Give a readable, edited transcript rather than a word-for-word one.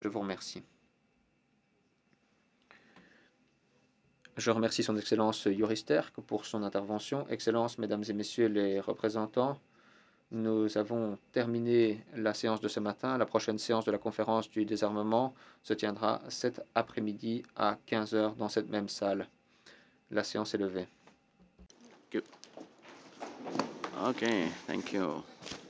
Je vous remercie. Je remercie Son Excellence Juristerk pour son intervention. Excellences, Mesdames et Messieurs les représentants, nous avons terminé la séance de ce matin. La prochaine séance de la conférence du désarmement se tiendra cet après-midi à 15 heures dans cette même salle. La séance est levée. Okay, thank you.